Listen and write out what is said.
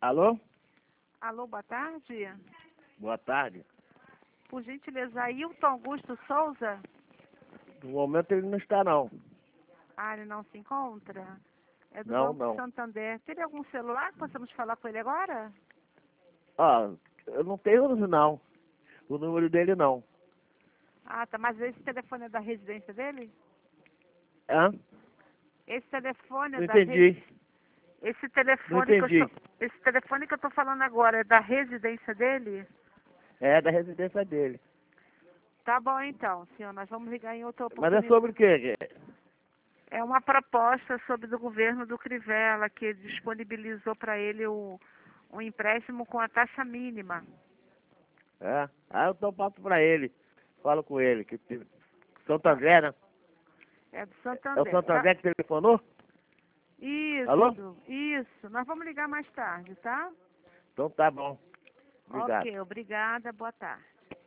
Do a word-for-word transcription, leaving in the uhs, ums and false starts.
Alô? Alô, boa tarde. Boa tarde. Por gentileza, Ailton Augusto Souza? No momento ele não está, não. Ah, ele não se encontra? É do Não, Banco não. Santander. Teria algum celular que possamos falar com ele agora? Ó, eu não tenho, não. O número dele, não. Ah, tá. Mas esse telefone é da residência dele? Hã? Esse telefone é Não da resi... entendi. Esse Não telefone que eu entendi. estou... Esse telefone que eu estou falando agora é da residência dele? É da residência dele. Tá bom então, senhor. Nós vamos ligar em outra Mas é oportunidade. sobre o quê? É uma proposta sobre do governo do Crivella, que disponibilizou para ele o, um empréstimo com a taxa mínima. É? Ah, eu então passo pra ele. Falo com ele. Que Tá. Santander, né? É do É o Santander. Tá? Santander que telefonou? Alô? Isso, isso. Nós vamos ligar mais tarde, tá? Então tá bom. Obrigado. Ok, obrigada. Boa tarde.